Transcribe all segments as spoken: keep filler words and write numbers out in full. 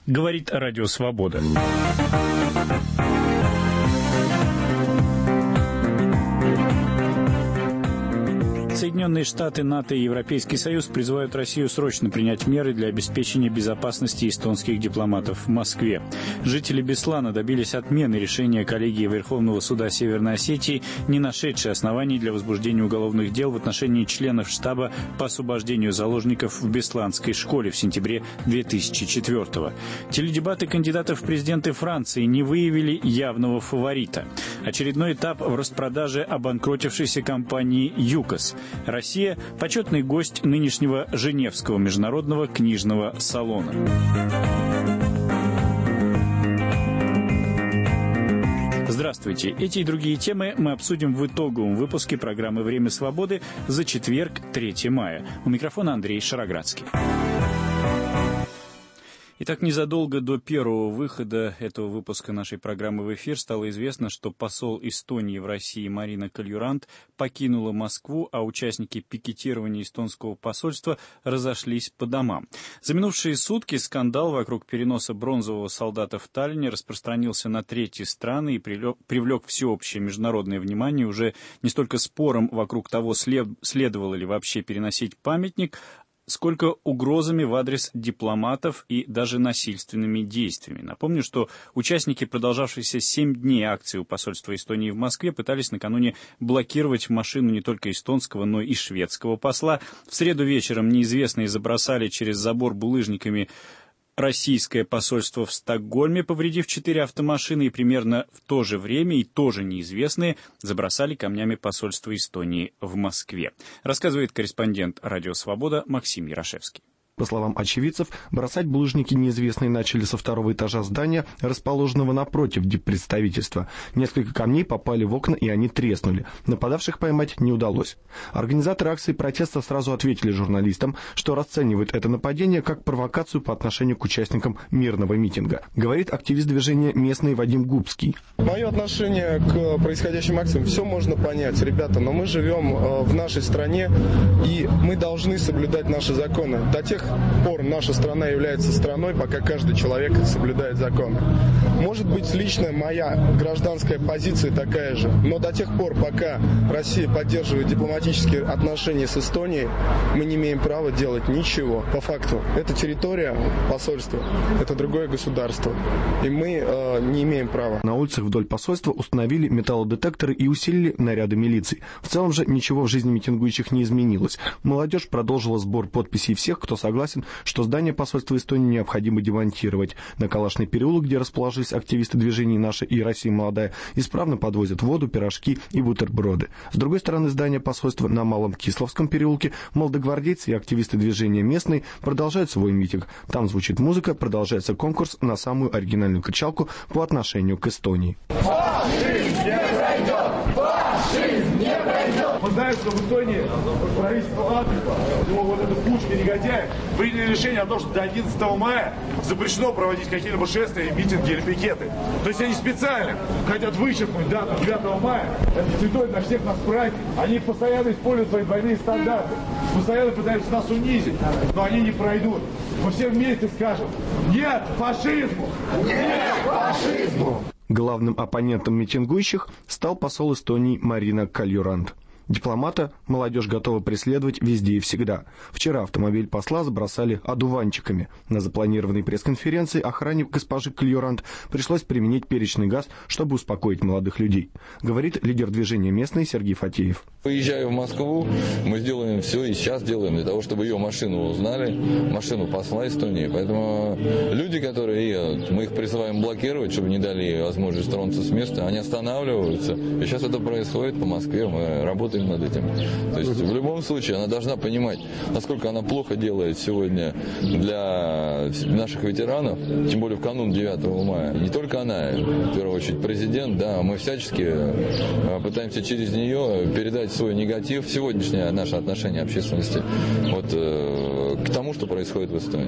Говорит Радио Свобода. Соединенные Штаты, НАТО и Европейский Союз призывают Россию срочно принять меры для обеспечения безопасности эстонских дипломатов в Москве. Жители Беслана добились отмены решения коллегии Верховного суда Северной Осетии, не нашедшей оснований для возбуждения уголовных дел в отношении членов штаба по освобождению заложников в Бесланской школе в сентябре две тысячи четвёртого. Теледебаты кандидатов в президенты Франции не выявили явного фаворита. Очередной этап в распродаже обанкротившейся компании «ЮКОС». Россия – почетный гость нынешнего Женевского международного книжного салона. Здравствуйте. Эти и другие темы мы обсудим в итоговом выпуске программы «Время свободы» за четверг, третьего мая. У микрофона Андрей Шароградский. Итак, незадолго до первого выхода этого выпуска нашей программы в эфир стало известно, что посол Эстонии в России Марина Кальюрант покинула Москву, а участники пикетирования эстонского посольства разошлись по домам. За минувшие сутки скандал вокруг переноса бронзового солдата в Таллине распространился на третьи страны и привлек всеобщее международное внимание уже не столько спором вокруг того, след... следовало ли вообще переносить памятник, сколько угрозами в адрес дипломатов и даже насильственными действиями. Напомню, что участники продолжавшейся семь дней акции у посольства Эстонии в Москве пытались накануне блокировать машину не только эстонского, но и шведского посла. В среду вечером неизвестные забросали через забор булыжниками российское посольство в Стокгольме, повредив четыре автомашины, и примерно в то же время и тоже неизвестные забросали камнями посольство Эстонии в Москве. Рассказывает корреспондент «Радио Свобода» Максим Ярошевский. По словам очевидцев, бросать булыжники неизвестные начали со второго этажа здания, расположенного напротив диппредставительства. Несколько камней попали в окна, и они треснули. Нападавших поймать не удалось. Организаторы акции протеста сразу ответили журналистам, что расценивают это нападение как провокацию по отношению к участникам мирного митинга. Говорит активист движения «Местный» Вадим Губский. Мое отношение к происходящим акциям все можно понять, ребята, но мы живем в нашей стране, и мы должны соблюдать наши законы. До тех пор наша страна является страной, пока каждый человек соблюдает законы. Может быть, лично моя гражданская позиция такая же, но до тех пор, пока Россия поддерживает дипломатические отношения с Эстонией, мы не имеем права делать ничего. По факту, это территория посольства, это другое государство, и мы э, не имеем права. На улицах вдоль посольства установили металлодетекторы и усилили наряды милиции. В целом же ничего в жизни митингующих не изменилось. Молодежь продолжила сбор подписей всех, кто согласен, что здание посольства Эстонии необходимо демонтировать. На Калашный переулок, где расположились активисты движений «Наша» и «Россия молодая», исправно подвозят воду, пирожки и бутерброды. С другой стороны здания посольства на Малом Кисловском переулке молодогвардейцы и активисты движения «Местный» продолжают свой митинг. Там звучит музыка, продолжается конкурс на самую оригинальную кричалку по отношению к Эстонии. Фашизм не пройдет! Фашизм не пройдет! Мы знаем, что в Эстонии правительство Адрика, его вот эта кучка негодяев, приняли решение о том, что до одиннадцатого мая запрещено проводить какие-либо шествия, митинги или пикеты. То есть они специально хотят вычеркнуть дату девятого мая, это святой для всех нас праздник. Они постоянно используют свои двойные стандарты, постоянно пытаются нас унизить, но они не пройдут. Мы все вместе скажем: нет фашизму! Нет фашизму! Главным оппонентом митингующих стал посол Эстонии Марина Кальюрант. Дипломата молодежь готова преследовать везде и всегда. Вчера автомобиль посла забросали одуванчиками. На запланированной пресс-конференции охране госпожи Кальюрант пришлось применить перечный газ, чтобы успокоить молодых людей. Говорит лидер движения «Местный» Сергей Фатеев. Выезжая в Москву, мы сделаем все и сейчас делаем для того, чтобы ее машину узнали, машину посла Эстонии. Поэтому люди, которые едут, мы их призываем блокировать, чтобы не дали ей возможность тронуться с места. Они останавливаются. И сейчас это происходит по Москве. Мы работаем над этим. То есть в любом случае она должна понимать, насколько она плохо делает сегодня для наших ветеранов, тем более в канун девятого мая. Не только она, в первую очередь президент, да, мы всячески пытаемся через нее передать свой негатив, сегодняшнее наше отношение общественности вот, к тому, что происходит в Эстонии.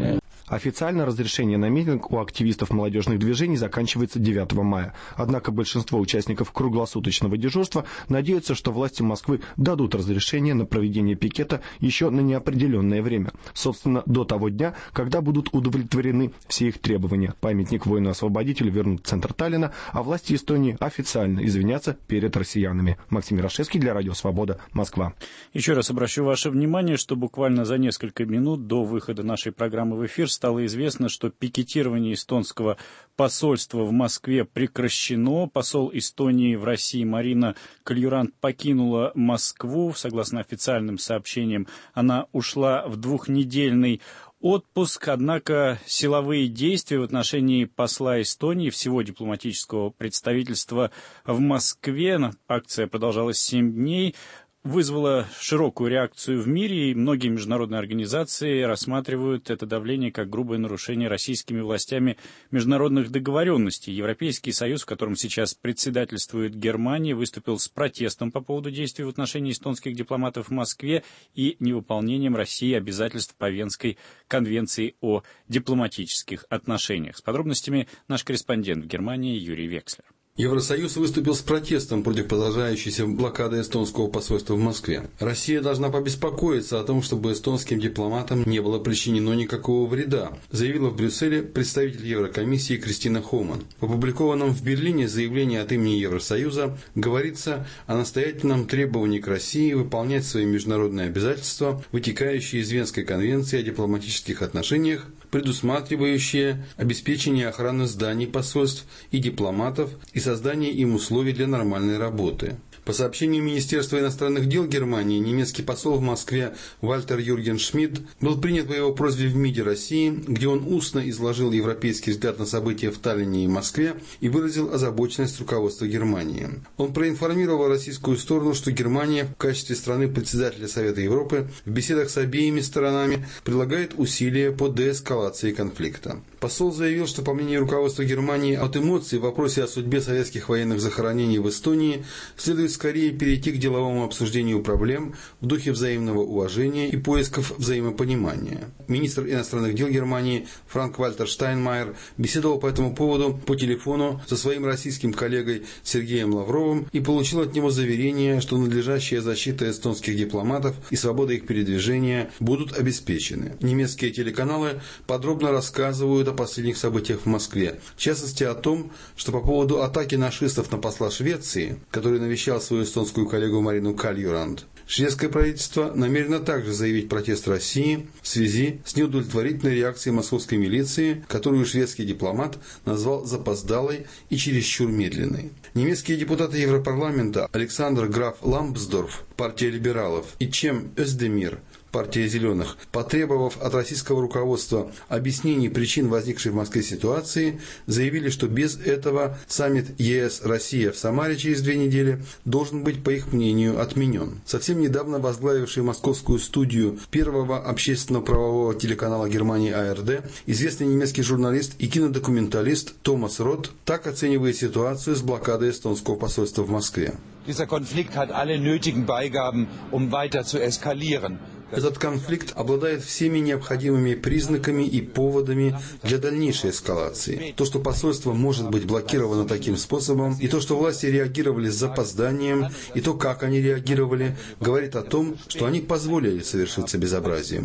Официально разрешение на митинг у активистов молодежных движений заканчивается девятого мая. Однако большинство участников круглосуточного дежурства надеются, что власти Москвы дадут разрешение на проведение пикета еще на неопределенное время. Собственно, до того дня, когда будут удовлетворены все их требования. Памятник воину-освободителю вернут в центр Таллина, а власти Эстонии официально извинятся перед россиянами. Максим Ярошевский для Радио Свобода, Москва. Еще раз обращу ваше внимание, что буквально за несколько минут до выхода нашей программы в эфир стало известно, что пикетирование эстонского посольства в Москве прекращено. Посол Эстонии в России Марина Кальюрант покинула Москву. Согласно официальным сообщениям, она ушла в двухнедельный отпуск, однако силовые действия в отношении посла Эстонии, всего дипломатического представительства в Москве, акция продолжалась семь дней, вызвала широкую реакцию в мире, и многие международные организации рассматривают это давление как грубое нарушение российскими властями международных договоренностей. Европейский Союз, в котором сейчас председательствует Германия, выступил с протестом по поводу действий в отношении эстонских дипломатов в Москве и невыполнением России обязательств по Венской конвенции о дипломатических отношениях. С подробностями наш корреспондент в Германии Юрий Векслер. Евросоюз выступил с протестом против продолжающейся блокады эстонского посольства в Москве. Россия должна побеспокоиться о том, чтобы эстонским дипломатам не было причинено никакого вреда, заявила в Брюсселе представитель Еврокомиссии Кристина Хоуман. В опубликованном в Берлине заявлении от имени Евросоюза говорится о настоятельном требовании к России выполнять свои международные обязательства, вытекающие из Венской конвенции о дипломатических отношениях, предусматривающие обеспечение охраны зданий посольств и дипломатов и создание им условий для нормальной работы. По сообщению Министерства иностранных дел Германии, немецкий посол в Москве Вальтер Юрген Шмидт был принят по его просьбе в МИДе России, где он устно изложил европейский взгляд на события в Таллине и Москве и выразил озабоченность руководства Германии. Он проинформировал российскую сторону, что Германия в качестве страны-председателя Совета Европы в беседах с обеими сторонами прилагает усилия по деэскалации конфликта. Посол заявил, что, по мнению руководства Германии, от эмоций в вопросе о судьбе советских военных захоронений в Эстонии следует скорее перейти к деловому обсуждению проблем в духе взаимного уважения и поисков взаимопонимания. Министр иностранных дел Германии Франк-Вальтер Штайнмайер беседовал по этому поводу по телефону со своим российским коллегой Сергеем Лавровым и получил от него заверение, что надлежащая защита эстонских дипломатов и свобода их передвижения будут обеспечены. Немецкие телеканалы подробно рассказывают о последних событиях в Москве. В частности о том, что по поводу атаки нашистов на посла Швеции, который навещал свою эстонскую коллегу Марину Кальюрант, шведское правительство намерено также заявить протест России в связи с неудовлетворительной реакцией московской милиции, которую шведский дипломат назвал запоздалой и чересчур медленной. Немецкие депутаты Европарламента Александр Граф Ламсдорф, партия либералов, и Чем Özdemir, партия зеленых, потребовав от российского руководства объяснений причин возникшей в Москве ситуации, заявили, что без этого саммит ЕС-Россия в Самаре через две недели должен быть, по их мнению, отменен. Совсем недавно возглавивший московскую студию первого общественно-правового телеканала Германии А Р Д, известный немецкий журналист и кинодокументалист Томас Рот так оценивает ситуацию с блокадой эстонского посольства в Москве. Dieser Konflikt hat alle nötigen Beigaben, um weiter zu eskalieren. Этот конфликт обладает всеми необходимыми признаками и поводами для дальнейшей эскалации. То, что посольство может быть блокировано таким способом, и то, что власти реагировали с запозданием, и то, как они реагировали, говорит о том, что они позволили совершиться безобразием.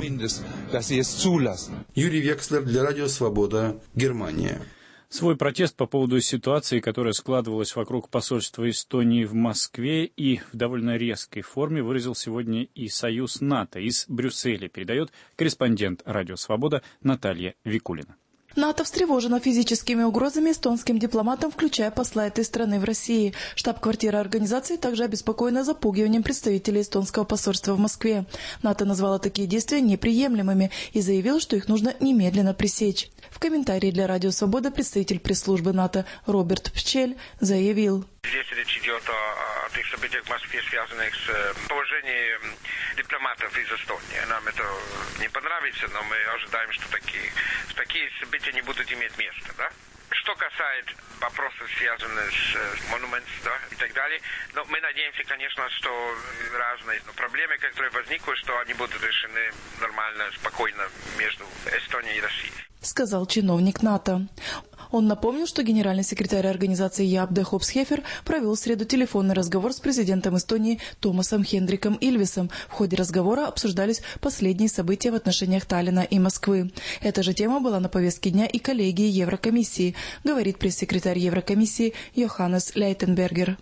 Юрий Векслер для Радио Свобода, Германия. Свой протест по поводу ситуации, которая складывалась вокруг посольства Эстонии в Москве, и в довольно резкой форме выразил сегодня и Союз НАТО. Из Брюсселя передает корреспондент Радио Свобода Наталья Викулина. НАТО встревожено физическими угрозами эстонским дипломатам, включая посла этой страны в России. Штаб-квартира организации также обеспокоена запугиванием представителей эстонского посольства в Москве. НАТО назвало такие действия неприемлемыми и заявило, что их нужно немедленно пресечь. В комментарии для Радио Свобода представитель пресс-службы НАТО Роберт Пчель заявил: Здесь речь идет о, о тех событиях в Москве, связанных с положением дипломатов из Эстонии. Нам это не понравится, но мы ожидаем, что такие, такие события не будут иметь места, да? что касается вопросов, связанных с монументом, да, и так далее, но мы надеемся, конечно, что разные проблемы, которые возникли, что они будут решены нормально, спокойно между Эстонией и Россией. Сказал чиновник НАТО. Он напомнил, что генеральный секретарь организации ЯПД Хопс-Хефер провел в среду телефонный разговор с президентом Эстонии Томасом Хендриком Ильвесом. В ходе разговора обсуждались последние события в отношениях Таллина и Москвы. Эта же тема была на повестке дня и коллегии Еврокомиссии, говорит пресс-секретарь Еврокомиссии Йоханнес Лейтенбергер.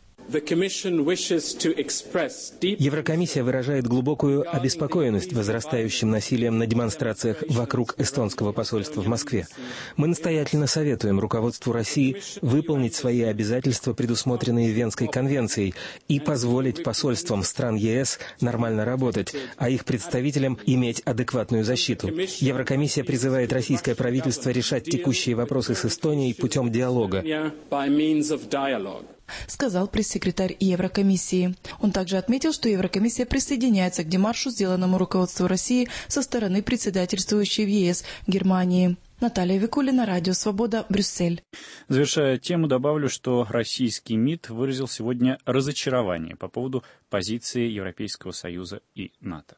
Еврокомиссия выражает глубокую обеспокоенность возрастающим насилием на демонстрациях вокруг эстонского посольства в Москве. Мы настоятельно советуем руководству России выполнить свои обязательства, предусмотренные Венской конвенцией, и позволить посольствам стран ЕС нормально работать, а их представителям иметь адекватную защиту. Еврокомиссия призывает российское правительство решать текущие вопросы с Эстонией путем диалога. Сказал пресс-секретарь Еврокомиссии. Он также отметил, что Еврокомиссия присоединяется к демаршу, сделанному руководству России со стороны председательствующей в ЕС Германии. Наталья Викулина, Радио Свобода, Брюссель. Завершая тему, добавлю, что российский МИД выразил сегодня разочарование по поводу позиции Европейского Союза и НАТО.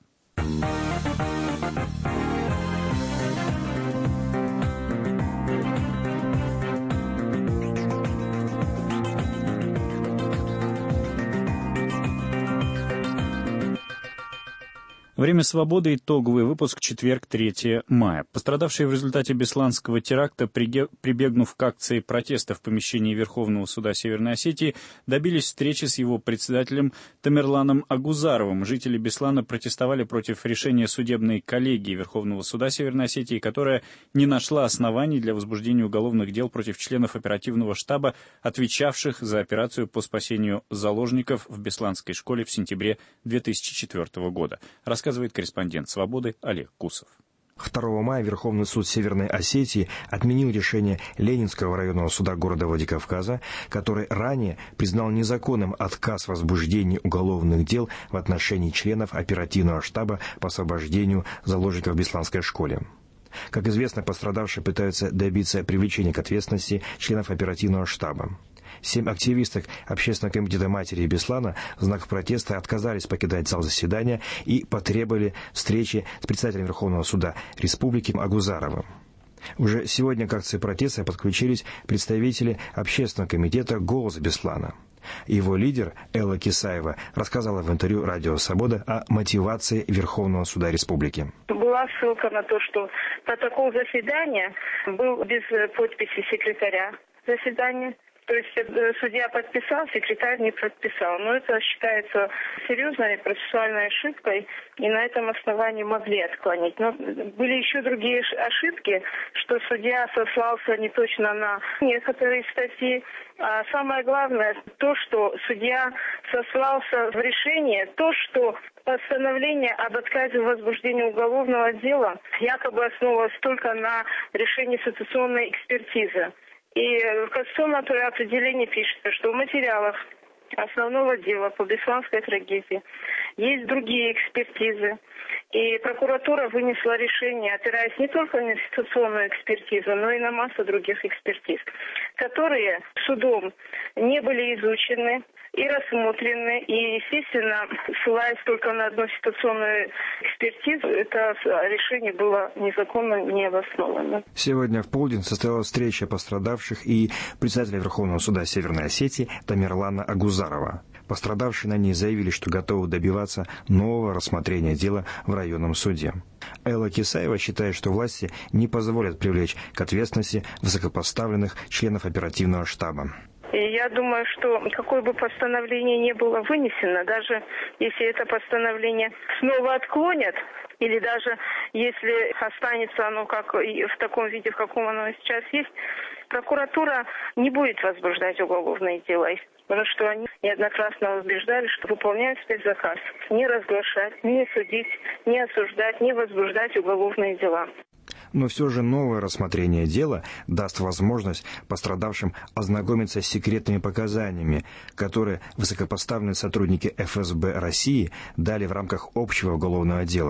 Время свободы. Итоговый выпуск. Четверг, третьего мая. Пострадавшие в результате бесланского теракта, прибегнув к акции протеста в помещении Верховного суда Северной Осетии, добились встречи с его председателем Тамерланом Агузаровым. Жители Беслана протестовали против решения судебной коллегии Верховного суда Северной Осетии, которая не нашла оснований для возбуждения уголовных дел против членов оперативного штаба, отвечавших за операцию по спасению заложников в Бесланской школе в сентябре две тысячи четвёртого года. Рассказывает корреспондент «Свободы» Олег Кусов. второго мая Верховный суд Северной Осетии отменил решение Ленинского районного суда города Владикавказа, который ранее признал незаконным отказ в возбуждении уголовных дел в отношении членов оперативного штаба по освобождению заложников в Бесланской школе. Как известно, пострадавшие пытаются добиться привлечения к ответственности членов оперативного штаба. Семь активисток Общественного комитета матери Беслана в знак протеста отказались покидать зал заседания и потребовали встречи с председателем Верховного суда Республики Агузаровым. Уже сегодня к акции протеста подключились представители Общественного комитета «Голос Беслана». Его лидер Элла Кисаева рассказала в интервью «Радио Свобода» о мотивации Верховного суда Республики. Была ссылка на то, что протокол заседания был без подписи секретаря заседания. То есть судья подписал, секретарь не подписал. Но это считается серьезной процессуальной ошибкой, и на этом основании могли отклонить. Но были еще другие ошибки, что судья сослался не точно на некоторые статьи. А самое главное, то, что судья сослался в решении, то, что постановление об отказе в возбуждении уголовного дела якобы основывалось только на решении ситуационной экспертизы. И Конституционное определение пишется, что в материалах основного дела по Бесланской трагедии есть другие экспертизы. И прокуратура вынесла решение, опираясь не только на ситуационную экспертизу, но и на массу других экспертиз, которые судом не были изучены и рассмотрены. И, естественно, ссылаясь только на одну ситуационную экспертизу, это решение было незаконно, не обосновано. Сегодня в полдень состоялась встреча пострадавших и председателя Верховного суда Северной Осетии Тамерлана Агузарова. Пострадавшие на ней заявили, что готовы добиваться нового рассмотрения дела в районном суде. Элла Кисаева считает, что власти не позволят привлечь к ответственности высокопоставленных членов оперативного штаба. И я думаю, что какое бы постановление ни было вынесено, даже если это постановление снова отклонят, или даже если останется оно как в таком виде, в каком оно сейчас есть, прокуратура не будет возбуждать уголовные дела. Потому что они неоднократно убеждали, что выполняют спецзаказ. Не разглашать, не судить, не осуждать, не возбуждать уголовные дела. Но все же новое рассмотрение дела даст возможность пострадавшим ознакомиться с секретными показаниями, которые высокопоставленные сотрудники эф эс бэ России дали в рамках общего уголовного дела.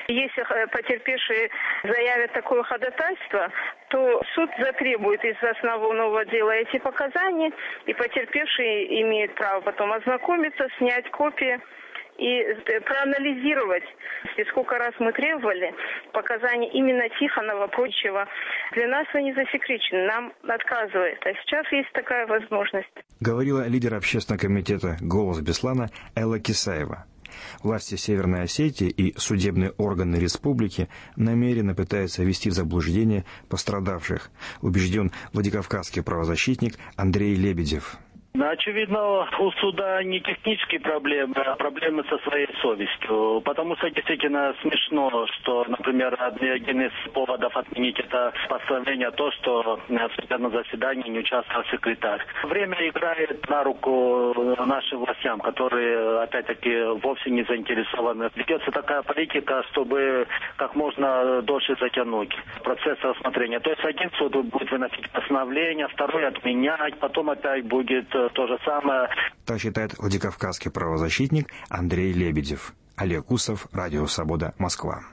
Если потерпевшие заявят такое ходатайство, то суд затребует из основного дела эти показания, и потерпевшие имеют право потом ознакомиться, снять копии и проанализировать, сколько раз мы требовали показаний именно Тихонова, прочего. Для нас они засекречены, нам отказывают. А сейчас есть такая возможность. Говорила лидер общественного комитета «Голос Беслана» Элла Кисаева. Власти Северной Осетии и судебные органы республики намеренно пытаются ввести в заблуждение пострадавших, убежден владикавказский правозащитник Андрей Лебедев. Очевидно, у суда не технические проблемы, а проблемы со своей совестью. Потому что действительно смешно, что, например, один из поводов отменить это постановление то, что в судебном заседании не участвовал секретарь. Время играет на руку нашим властям, которые, опять-таки, вовсе не заинтересованы. Ведется такая политика, чтобы как можно дольше затянуть процесс рассмотрения. То есть один суд будет выносить постановление, второй отменять, потом опять будет то же самое. Так считает владикавказский правозащитник Андрей Лебедев. Олег Усов, Радио Свобода, Москва.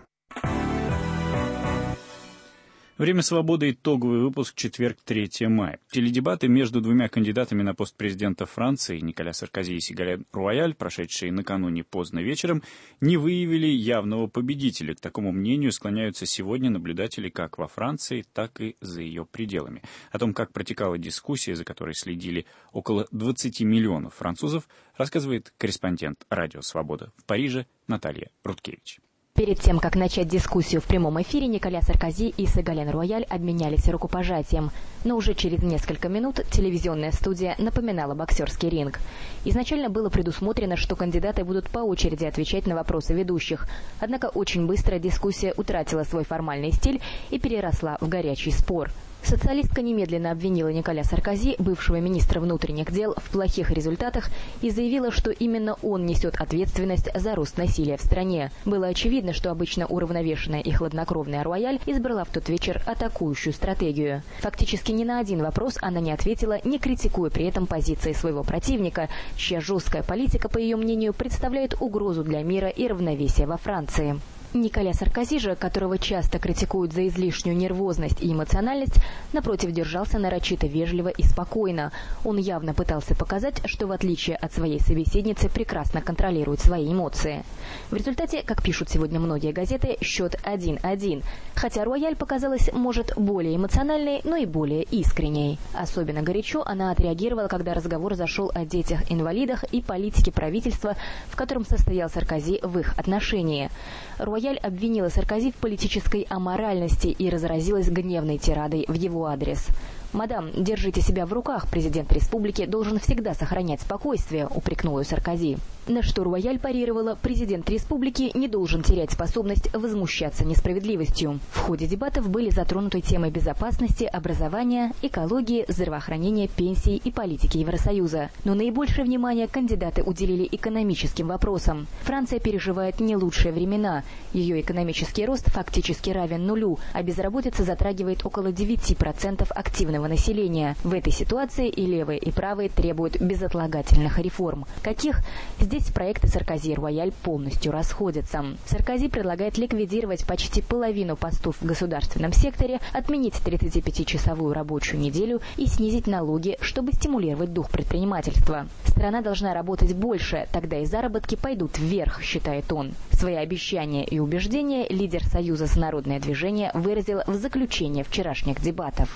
Время свободы. Итоговый выпуск. Четверг, третьего мая. Теледебаты между двумя кандидатами на пост президента Франции, Николя Саркози и Ségolène Рояль, прошедшие накануне поздно вечером, не выявили явного победителя. К такому мнению склоняются сегодня наблюдатели как во Франции, так и за ее пределами. О том, как протекала дискуссия, за которой следили около двадцати миллионов французов, рассказывает корреспондент Радио Свобода в Париже Наталья Рудкевич. Перед тем, как начать дискуссию в прямом эфире, Николя Саркози и Ségolène Рояль обменялись рукопожатием. Но уже через несколько минут телевизионная студия напоминала боксерский ринг. Изначально было предусмотрено, что кандидаты будут по очереди отвечать на вопросы ведущих. Однако очень быстро дискуссия утратила свой формальный стиль и переросла в горячий спор. Социалистка немедленно обвинила Николя Саркози, бывшего министра внутренних дел, в плохих результатах и заявила, что именно он несет ответственность за рост насилия в стране. Было очевидно, что обычно уравновешенная и хладнокровная Рояль избрала в тот вечер атакующую стратегию. Фактически ни на один вопрос она не ответила, не критикуя при этом позиции своего противника, чья жесткая политика, по ее мнению, представляет угрозу для мира и равновесия во Франции. Николя Саркози же, которого часто критикуют за излишнюю нервозность и эмоциональность, напротив, держался нарочито вежливо и спокойно. Он явно пытался показать, что в отличие от своей собеседницы прекрасно контролирует свои эмоции. В результате, как пишут сегодня многие газеты, счет один-один. Хотя Рояль показалась, может, более эмоциональной, но и более искренней. Особенно горячо она отреагировала, когда разговор зашел о детях-инвалидах и политике правительства, в котором состоял Саркози в их отношении. Рояль обвинила Саркози в политической аморальности и разразилась гневной тирадой в его адрес. «Мадам, держите себя в руках, президент республики должен всегда сохранять спокойствие», — упрекнула Саркози. На что Рояль парировала: президент республики не должен терять способность возмущаться несправедливостью. В ходе дебатов были затронуты темы безопасности, образования, экологии, здравоохранения, пенсий и политики Евросоюза. Но наибольшее внимание кандидаты уделили экономическим вопросам. Франция переживает не лучшие времена. Ее экономический рост фактически равен нулю, а безработица затрагивает около девяти процентов активного населения. В этой ситуации и левые, и правые требуют безотлагательных реформ. Каких? Здесь проекты Саркози и Рояль полностью расходятся. Саркози предлагает ликвидировать почти половину постов в государственном секторе, отменить тридцатипятичасовую рабочую неделю и снизить налоги, чтобы стимулировать дух предпринимательства. Страна должна работать больше, тогда и заработки пойдут вверх, считает он. Свои обещания и убеждения лидер Союза за народное движение выразил в заключение вчерашних дебатов.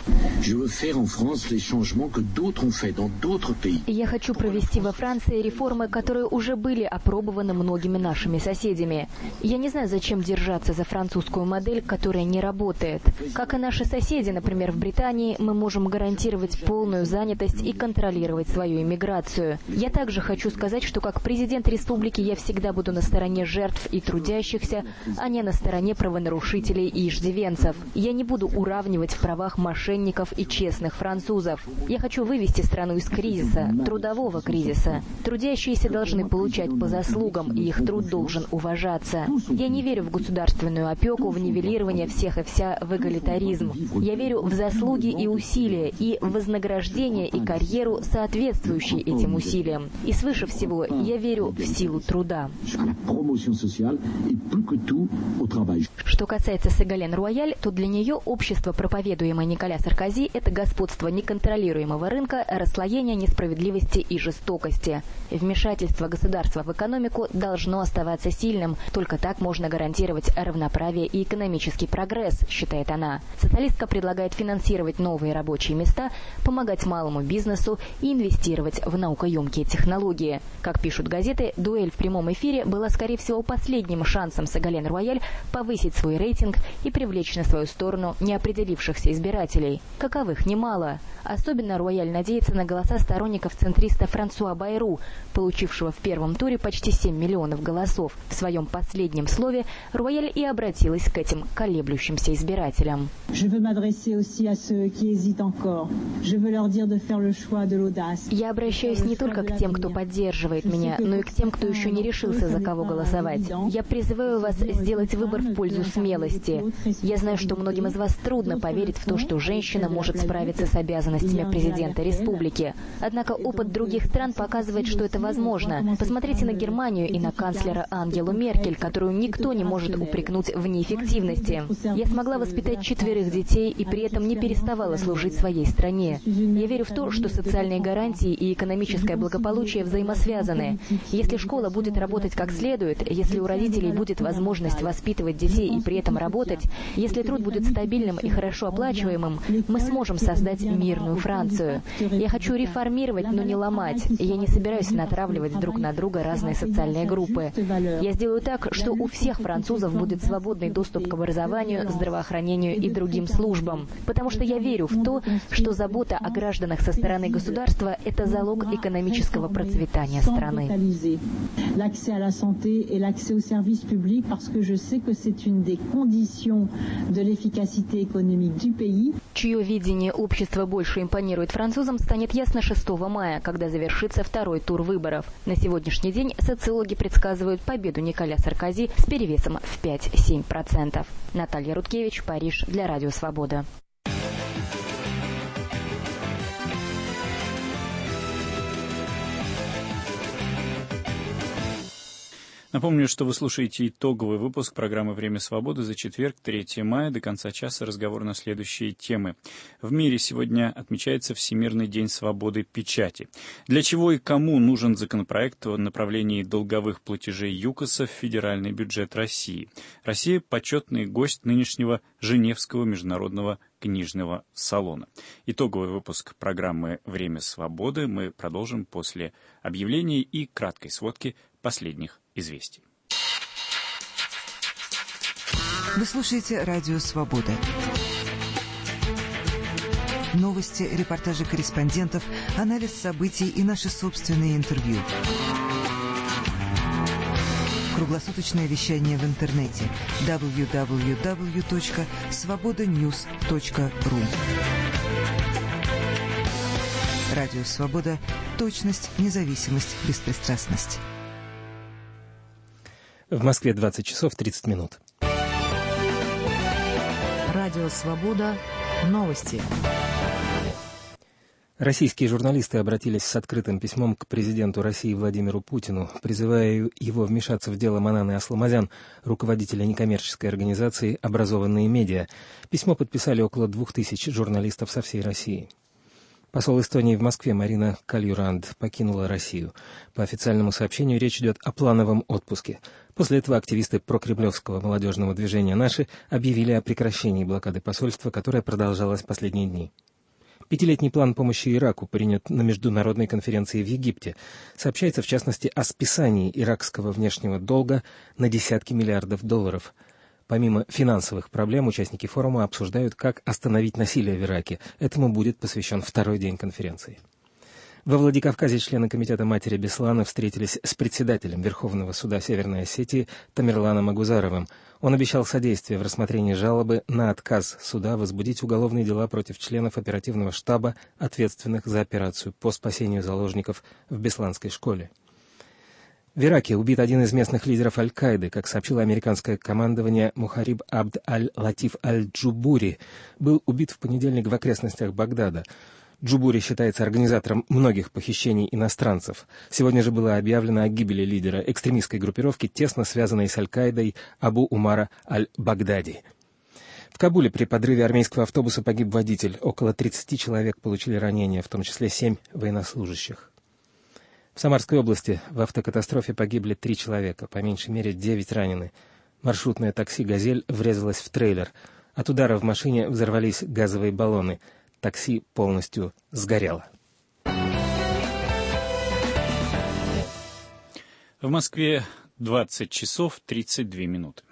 Я хочу провести во Франции реформы, которые уже были опробованы многими нашими соседями. Я не знаю, зачем держаться за французскую модель, которая не работает. Как и наши соседи, например, в Британии, мы можем гарантировать полную занятость и контролировать свою иммиграцию. Я также хочу сказать, что как президент республики я всегда буду на стороне жертв и трудящихся, а не на стороне правонарушителей и иждивенцев. Я не буду уравнивать в правах мошенников и честных честных французов. Я хочу вывести страну из кризиса, трудового кризиса. Трудящиеся должны получать по заслугам, и их труд должен уважаться. Я не верю в государственную опеку, в нивелирование всех и вся, в эгалитаризм. Я верю в заслуги и усилия, и в вознаграждение и карьеру, соответствующие этим усилиям. И свыше всего, я верю в силу труда. Что касается Ségolène Royal, то для нее общество, проповедуемое Николя Саркози, это господство неконтролируемого рынка, расслоение, несправедливости и жестокости. Вмешательство государства в экономику должно оставаться сильным. Только так можно гарантировать равноправие и экономический прогресс, считает она. Социалистка предлагает финансировать новые рабочие места, помогать малому бизнесу и инвестировать в наукоемкие технологии. Как пишут газеты, дуэль в прямом эфире была, скорее всего, последним шансом Ségolène Royal повысить свой рейтинг и привлечь на свою сторону неопределившихся избирателей. Каковых немало. Особенно Рояль надеется на голоса сторонников центриста Франсуа Байру, получившего в первом туре почти семь миллионов голосов. В своем последнем слове Рояль и обратилась к этим колеблющимся избирателям. Я обращаюсь не только к тем, кто поддерживает меня, но и к тем, кто еще не решился, за кого голосовать. Я призываю вас сделать выбор в пользу смелости. Я знаю, что многим из вас трудно поверить в то, что женщина может справиться с обязанностями президента республики. Однако опыт других стран показывает, что это возможно. Посмотрите на Германию и на канцлера Ангелу Меркель, которую никто не может упрекнуть в неэффективности. Я смогла воспитать четверых детей и при этом не переставала служить своей стране. Я верю в то, что социальные гарантии и экономическое благополучие взаимосвязаны. Если школа будет работать как следует, если у родителей будет возможность воспитывать детей и при этом работать, если труд будет стабильным и хорошо оплачиваемым, мы сможем создать мирную Францию. Я хочу реформировать, но не ломать. Я не собираюсь натравливать друг на друга разные социальные группы. Я сделаю так, что у всех французов будет свободный доступ к образованию, здравоохранению и другим службам. Потому что я верю в то, что забота о гражданах со стороны государства – это залог экономического процветания страны. Чье видение общества больше импонирует французам, станет ясно шестого мая, когда завершится второй тур выборов. На сегодняшний день социологи предсказывают победу Николя Саркози с перевесом в пять-семь процентов. Наталья Рудкевич, Париж, для Радио Свобода. Напомню, что вы слушаете итоговый выпуск программы «Время свободы» за четверг, третьего мая. До конца часа разговор на следующие темы. В мире сегодня отмечается Всемирный день свободы печати. Для чего и кому нужен законопроект о направлении долговых платежей ЮКОСа в федеральный бюджет России? Россия – почетный гость нынешнего Женевского международного книжного салона. Итоговый выпуск программы «Время свободы» мы продолжим после объявлений и краткой сводки последних известий. Вы слушаете Радио Свобода. Новости, репортажи корреспондентов, анализ событий и наши собственные интервью. Круглосуточное вещание в интернете дабл ю дабл ю дабл ю точка свобода ньюс точка ру. Радио Свобода. Точность, независимость, беспристрастность. В Москве двадцать часов тридцать минут. Радио Свобода. Новости. Российские журналисты обратились с открытым письмом к президенту России Владимиру Путину, призывая его вмешаться в дело Мананы Асламазян, руководителя некоммерческой организации «Образованные медиа». Письмо подписали около двух тысяч журналистов со всей России. Посол Эстонии в Москве Марина Кальюранд покинула Россию. По официальному сообщению речь идет о плановом отпуске. После этого активисты прокремлевского молодежного движения «Наши» объявили о прекращении блокады посольства, которая продолжалась последние дни. Пятилетний план помощи Ираку принят на международной конференции в Египте. Сообщается, в частности, о списании иракского внешнего долга на десятки миллиардов долларов. Помимо финансовых проблем, участники форума обсуждают, как остановить насилие в Ираке. Этому будет посвящен второй день конференции. Во Владикавказе члены комитета матери Беслана встретились с председателем Верховного суда Северной Осетии Тамерланом Агузаровым. Он обещал содействие в рассмотрении жалобы на отказ суда возбудить уголовные дела против членов оперативного штаба, ответственных за операцию по спасению заложников в Бесланской школе. В Ираке убит один из местных лидеров Аль-Каиды. Как сообщило американское командование, Мухариб Абд Аль-Латиф Аль-Джубури был убит в понедельник в окрестностях Багдада. Джубури считается организатором многих похищений иностранцев. Сегодня же было объявлено о гибели лидера экстремистской группировки, тесно связанной с Аль-Каидой, Абу Умара Аль-Багдади. В Кабуле при подрыве армейского автобуса погиб водитель. Около тридцати человек получили ранения, в том числе семь военнослужащих. В Самарской области в автокатастрофе погибли три человека, по меньшей мере девять ранены. Маршрутное такси «Газель» врезалось в трейлер. От удара в машине взорвались газовые баллоны. Такси полностью сгорело. В Москве двадцать часов тридцать две минуты.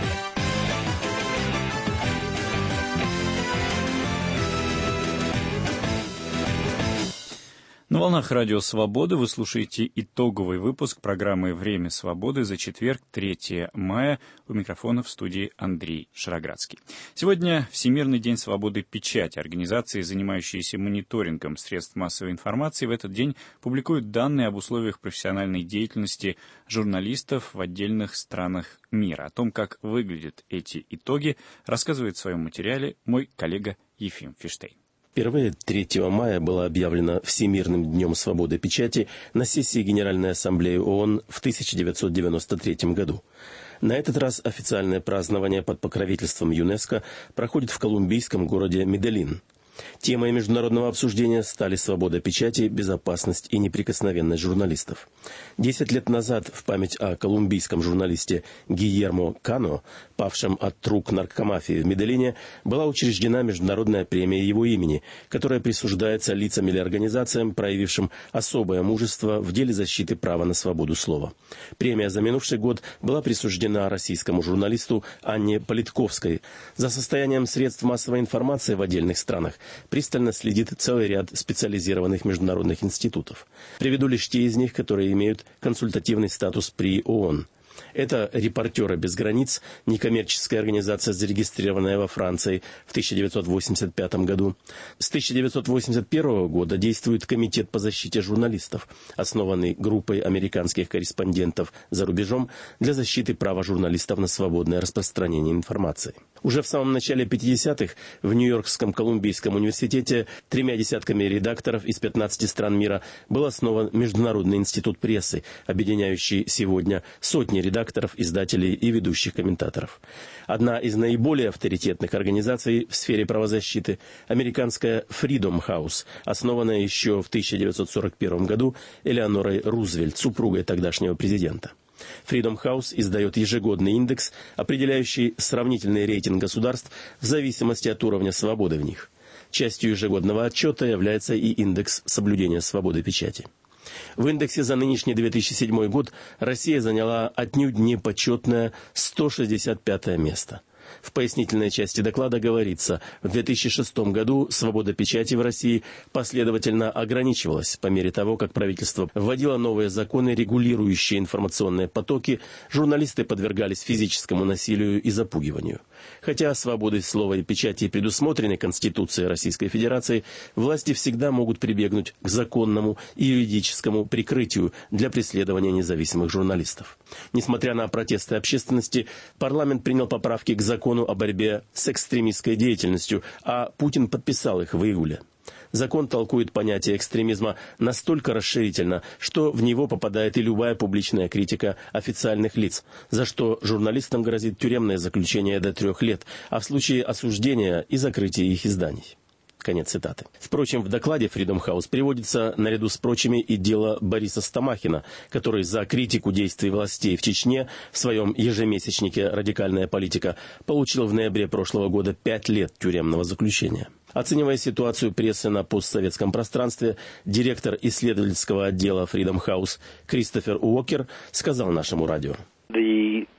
На волнах Радио Свободы вы слушаете итоговый выпуск программы «Время свободы» за четверг, третьего мая. У микрофона в студии Андрей Шароградский. Сегодня Всемирный день свободы печати. Организации, занимающиеся мониторингом средств массовой информации, в этот день публикуют данные об условиях профессиональной деятельности журналистов в отдельных странах мира. О том, как выглядят эти итоги, рассказывает в своем материале мой коллега Ефим Фиштейн. Впервые третьего мая было объявлено Всемирным днем свободы печати на сессии Генеральной Ассамблеи ООН в тысяча девятьсот девяносто третьем году. На этот раз официальное празднование под покровительством ЮНЕСКО проходит в колумбийском городе Медельин. Темой международного обсуждения стали свобода печати, безопасность и неприкосновенность журналистов. Десять лет назад в память о колумбийском журналисте Гильермо Кано, павшем от рук наркомафии в Медельине, была учреждена международная премия его имени, которая присуждается лицам или организациям, проявившим особое мужество в деле защиты права на свободу слова. Премия за минувший год была присуждена российскому журналисту Анне Политковской. За состоянием средств массовой информации в отдельных странах пристально следит целый ряд специализированных международных институтов. Приведу лишь те из них, которые имеют консультативный статус при ООН. Это «Репортеры без границ», некоммерческая организация, зарегистрированная во Франции в тысяча девятьсот восемьдесят пятом году. С тысяча девятьсот восемьдесят первого года действует Комитет по защите журналистов, основанный группой американских корреспондентов за рубежом для защиты права журналистов на свободное распространение информации. Уже в самом начале пятидесятых в Нью-Йоркском Колумбийском университете тремя десятками редакторов из пятнадцати стран мира был основан Международный институт прессы, объединяющий сегодня сотни редакторов, издателей и ведущих комментаторов. Одна из наиболее авторитетных организаций в сфере правозащиты – американская Freedom House, основанная еще в тысяча девятьсот сорок первом году Элеонорой Рузвельт, супругой тогдашнего президента. Freedom House издает ежегодный индекс, определяющий сравнительный рейтинг государств в зависимости от уровня свободы в них. Частью ежегодного отчета является и индекс соблюдения свободы печати. В индексе за нынешний две тысячи седьмой год Россия заняла отнюдь не почетное сто шестьдесят пятое место. В пояснительной части доклада говорится, в две тысячи шестом году свобода печати в России последовательно ограничивалась по мере того, как правительство вводило новые законы, регулирующие информационные потоки, журналисты подвергались физическому насилию и запугиванию. Хотя свободой слова и печати предусмотрены Конституцией Российской Федерации, власти всегда могут прибегнуть к законному и юридическому прикрытию для преследования независимых журналистов. Несмотря на протесты общественности, парламент принял поправки к закону о борьбе с экстремистской деятельностью, а Путин подписал их в июле. Закон толкует понятие экстремизма настолько расширительно, что в него попадает и любая публичная критика официальных лиц, за что журналистам грозит тюремное заключение до трех лет, а в случае осуждения и закрытие их изданий. Конец цитаты. Впрочем, в докладе Freedom House приводится наряду с прочими и дело Бориса Стамахина, который за критику действий властей в Чечне в своем ежемесячнике «Радикальная политика» получил в ноябре прошлого года пять лет тюремного заключения. Оценивая ситуацию прессы на постсоветском пространстве, директор исследовательского отдела Freedom House Кристофер Уокер сказал нашему радио.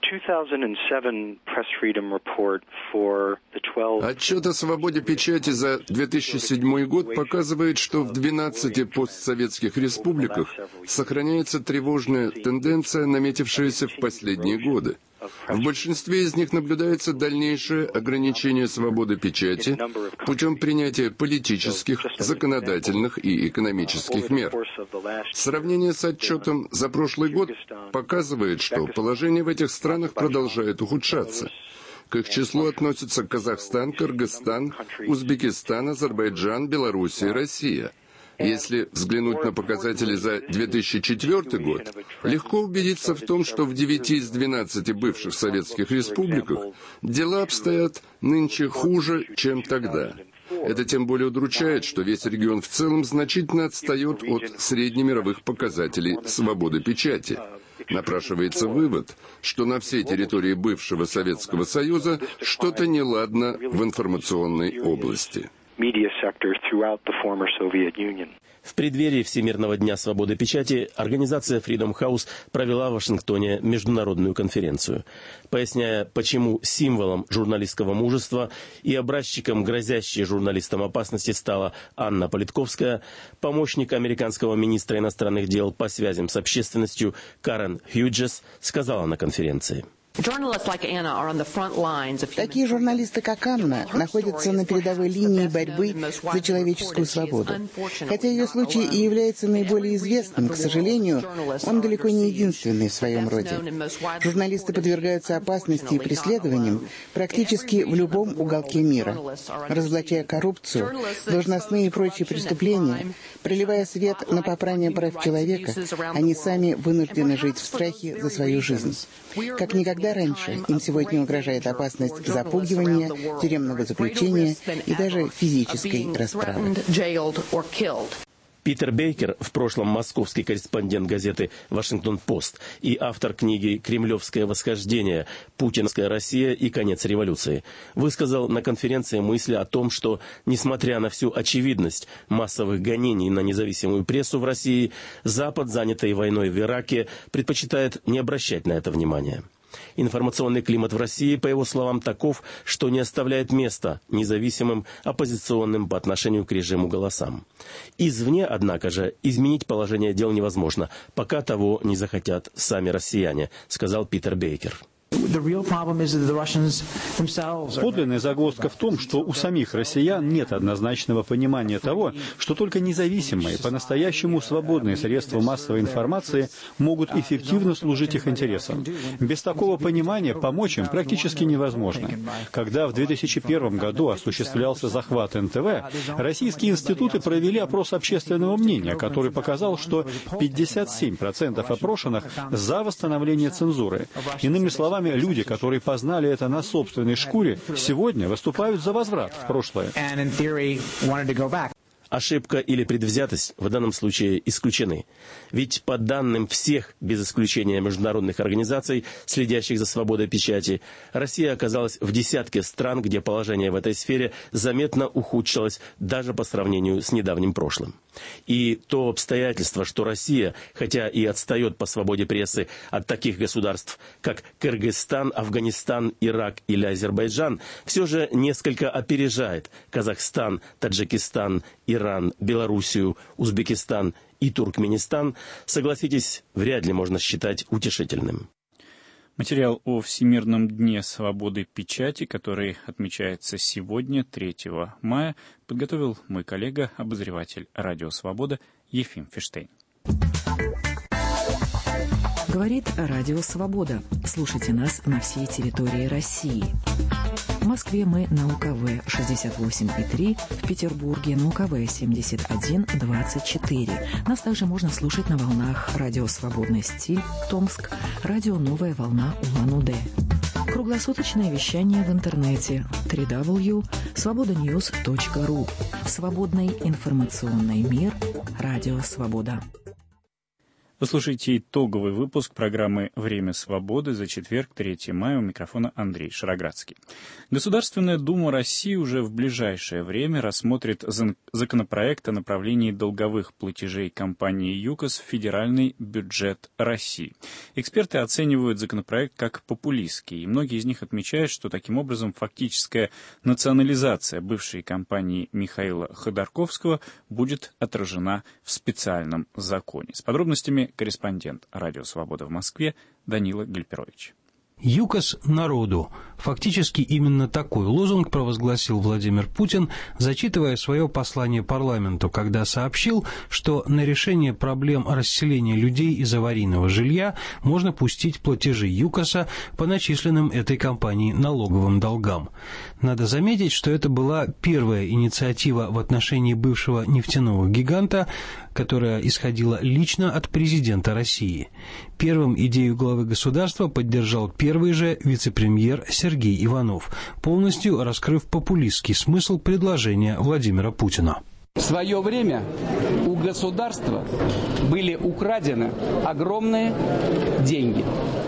Отчет о свободе печати за две тысячи седьмой год показывает, что в двенадцати постсоветских республиках сохраняется тревожная тенденция, наметившаяся в последние годы. В большинстве из них наблюдается дальнейшее ограничение свободы печати путем принятия политических, законодательных и экономических мер. Сравнение с отчетом за прошлый год показывает, что положение в этих странах продолжает ухудшаться. К их числу относятся Казахстан, Кыргызстан, Узбекистан, Азербайджан, Белоруссия и Россия. Если взглянуть на показатели за две тысячи четвёртый год, легко убедиться в том, что в девяти из двенадцати бывших советских республиках дела обстоят нынче хуже, чем тогда. Это тем более удручает, что весь регион в целом значительно отстает от среднемировых показателей свободы печати. Напрашивается вывод, что на всей территории бывшего Советского Союза что-то неладно в информационной области. В преддверии Всемирного дня свободы печати организация Freedom House провела в Вашингтоне международную конференцию. Поясняя, почему символом журналистского мужества и образчиком грозящей журналистам опасности стала Анна Политковская, помощник американского министра иностранных дел по связям с общественностью Карен Хьюджес сказала на конференции. Такие журналисты, как Анна, находятся на передовой линии борьбы за человеческую свободу. Хотя ее случай и является наиболее известным, к сожалению, он далеко не единственный в своем роде. Журналисты подвергаются опасности и преследованиям практически в любом уголке мира, разоблачая коррупцию, должностные и прочие преступления, проливая свет на попрание прав человека, они сами вынуждены жить в страхе за свою жизнь. Как никогда раньше им сегодня угрожает опасность запугивания, тюремного заключения и даже физической расправы. Питер Бейкер, в прошлом московский корреспондент газеты «Вашингтон-Пост» и автор книги «Кремлевское восхождение. Путинская Россия и конец революции», высказал на конференции мысли о том, что, несмотря на всю очевидность массовых гонений на независимую прессу в России, Запад, занятый войной в Ираке, предпочитает не обращать на это внимания. Информационный климат в России, по его словам, таков, что не оставляет места независимым оппозиционным по отношению к режиму голосам. Извне, однако же, изменить положение дел невозможно, пока того не захотят сами россияне, сказал Питер Бейкер. Подлинная загвоздка в том, что у самих россиян нет однозначного понимания того, что только независимые, по-настоящему свободные средства массовой информации могут эффективно служить их интересам. Без такого понимания помочь им практически невозможно. Когда в две тысячи первом году осуществлялся захват эн тэ вэ, российские институты провели опрос общественного мнения, который показал, что пятьдесят семь процентов опрошенных за восстановление цензуры. Иными словами, люди, которые познали это на собственной шкуре, сегодня выступают за возврат в прошлое. Ошибка или предвзятость в данном случае исключены. Ведь по данным всех, без исключения международных организаций, следящих за свободой печати, Россия оказалась в десятке стран, где положение в этой сфере заметно ухудшилось даже по сравнению с недавним прошлым. И то обстоятельство, что Россия, хотя и отстает по свободе прессы от таких государств, как Кыргызстан, Афганистан, Ирак или Азербайджан, все же несколько опережает Казахстан, Таджикистан, Иран, Белоруссию, Узбекистан и Туркменистан, согласитесь, вряд ли можно считать утешительным. Материал о Всемирном дне свободы печати, который отмечается сегодня, третьего мая, подготовил мой коллега, обозреватель «Радио Свобода» Ефим Фиштейн. Говорит Радио Свобода. Слушайте нас на всей территории России. В Москве мы на У Ка Вэ шестьдесят восемь и три, в Петербурге на У Ка Вэ семьдесят один двадцать четыре. Нас также можно слушать на волнах Радио Свободный стиль, Томск, Радио Новая волна Улан-Удэ. Круглосуточное вещание в интернете дабл ю дабл ю дабл ю точка свобода ньюс точка ру. Свободный информационный мир. Радио Свобода. Вы слушаете итоговый выпуск программы «Время свободы» за четверг, третьего мая. У микрофона Андрей Шароградский. Государственная Дума России уже в ближайшее время рассмотрит законопроект о направлении долговых платежей компании ЮКОС в федеральный бюджет России. Эксперты оценивают законопроект как популистский, и многие из них отмечают, что таким образом фактическая национализация бывшей компании Михаила Ходорковского будет отражена в специальном законе. С подробностями корреспондент «Радио Свобода» в Москве Данила Гальперович. ЮКОС народу. Фактически именно такой лозунг провозгласил Владимир Путин, зачитывая свое послание парламенту, когда сообщил, что на решение проблем расселения людей из аварийного жилья можно пустить платежи ЮКОСа по начисленным этой компанией налоговым долгам. Надо заметить, что это была первая инициатива в отношении бывшего нефтяного гиганта, которая исходила лично от президента России. Первым идею главы государства поддержал первый же вице-премьер Сергей Иванов, полностью раскрыв популистский смысл предложения Владимира Путина. В свое время у государства были украдены огромные деньги.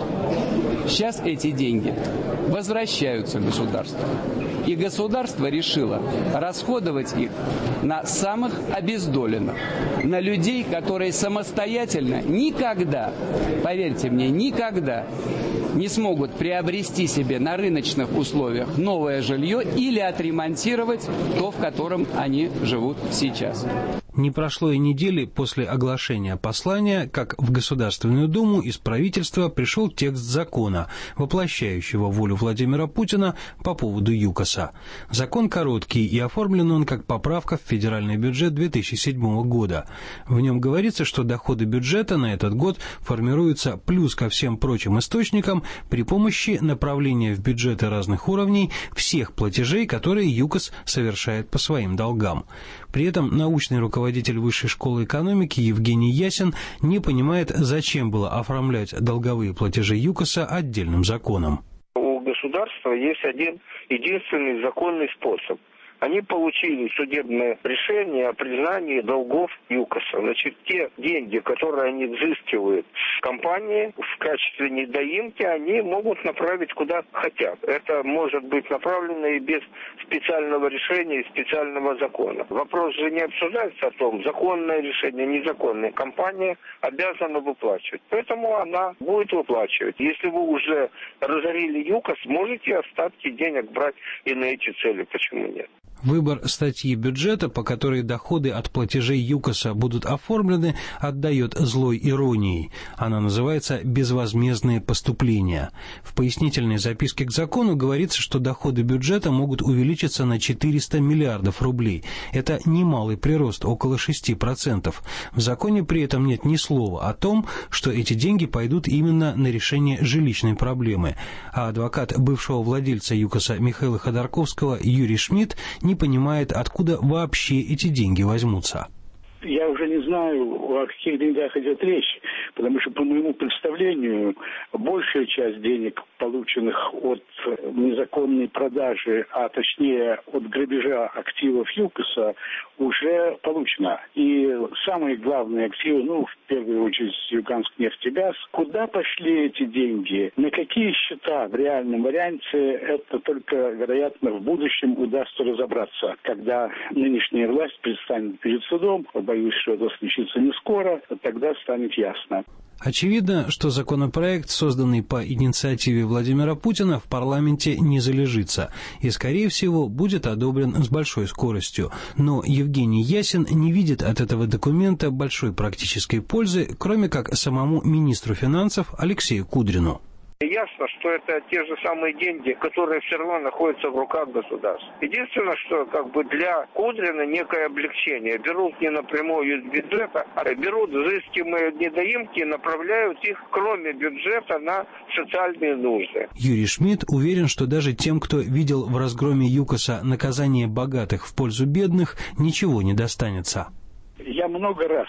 Сейчас эти деньги возвращаются государству. И государство решило расходовать их на самых обездоленных, на людей, которые самостоятельно никогда, поверьте мне, никогда не смогут приобрести себе на рыночных условиях новое жилье или отремонтировать то, в котором они живут сейчас. Не прошло и недели после оглашения послания, как в Государственную Думу из правительства пришел текст закона, воплощающего волю Владимира Путина по поводу ЮКОСа. Закон короткий, и оформлен он как поправка в федеральный бюджет две тысячи седьмого года. В нем говорится, что доходы бюджета на этот год формируются плюс ко всем прочим источникам при помощи направления в бюджеты разных уровней всех платежей, которые ЮКОС совершает по своим долгам. При этом научный руководитель Высшей школы экономики Евгений Ясин не понимает, зачем было оформлять долговые платежи ЮКОСа отдельным законом. У государства есть один единственный законный способ. Они получили судебное решение о признании долгов ЮКОСа. Значит, те деньги, которые они взыскивают с компании в качестве недоимки, они могут направить куда хотят. Это может быть направлено и без специального решения и специального закона. Вопрос же не обсуждается о том, законное решение, незаконное. Компания обязана выплачивать. Поэтому она будет выплачивать. Если вы уже разорили ЮКОС, можете остатки денег брать и на эти цели. Почему нет? Выбор статьи бюджета, по которой доходы от платежей ЮКОСа будут оформлены, отдает злой иронией. Она называется «безвозмездные поступления». В пояснительной записке к закону говорится, что доходы бюджета могут увеличиться на четыреста миллиардов рублей. Это немалый прирост, около шести процентов. В законе при этом нет ни слова о том, что эти деньги пойдут именно на решение жилищной проблемы. А адвокат бывшего владельца ЮКОСа Михаила Ходорковского Юрий Шмидт не понимает, откуда вообще эти деньги возьмутся. Я уже не знаю, о каких деньгах идет речь, потому что, по моему представлению, большая часть денег, полученных от незаконной продажи, а точнее от грабежа активов ЮКОСа, уже получена. И самые главные активы, ну, в первую очередь, Юганск-нефтегаз, куда пошли эти деньги, на какие счета в реальном варианте, это только, вероятно, в будущем удастся разобраться, когда нынешняя власть предстанет перед судом. Боюсь, что это случится не скоро, тогда станет ясно. Очевидно, что законопроект, созданный по инициативе Владимира Путина, в парламенте не залежится и, скорее всего, будет одобрен с большой скоростью. Но Евгений Ясин не видит от этого документа большой практической пользы, кроме как самому министру финансов Алексею Кудрину. Ясно, что это те же самые деньги, которые все равно находятся в руках государства. Единственное, что как бы для Кудрина некое облегчение. Берут не напрямую из бюджета, а берут взыскиваемые недоимки и направляют их, кроме бюджета, на социальные нужды. Юрий Шмидт уверен, что даже тем, кто видел в разгроме ЮКОСа наказание богатых в пользу бедных, ничего не достанется. Я много раз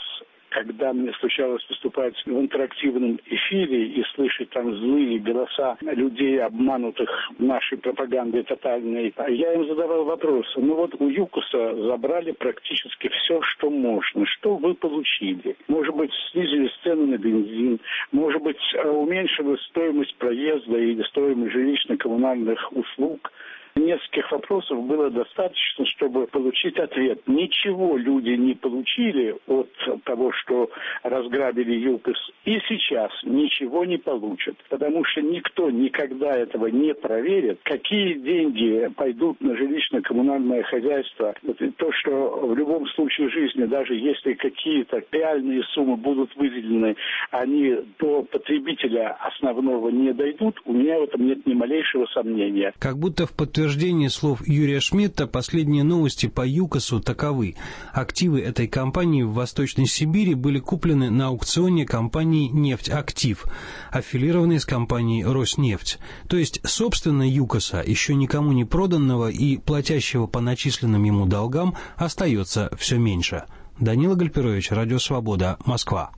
когда мне случалось выступать в интерактивном эфире и слышать там злые голоса людей, обманутых нашей пропагандой тотальной, я им задавал вопрос. Ну вот у ЮКОСа забрали практически все, что можно. Что вы получили? Может быть, снизили цены на бензин, может быть, уменьшили стоимость проезда или стоимость жилищно-коммунальных услуг. Нескольких вопросов было достаточно, чтобы получить ответ. Ничего люди не получили от того, что разграбили ЮКОС, и сейчас ничего не получат, потому что никто никогда этого не проверит, какие деньги пойдут на жилищно-коммунальное хозяйство. То, что в любом случае жизни, даже если какие-то реальные суммы будут выделены, они до потребителя основного не дойдут, у меня в этом нет ни малейшего сомнения. Как будто в подтверждение В подтверждение слов Юрия Шмидта последние новости по ЮКОСу таковы. Активы этой компании в Восточной Сибири были куплены на аукционе компании «Нефть-Актив», аффилированной с компанией «Роснефть». То есть, собственно, ЮКОСа, еще никому не проданного и платящего по начисленным ему долгам, остается все меньше. Данила Гальперович, Радио Свобода, Москва.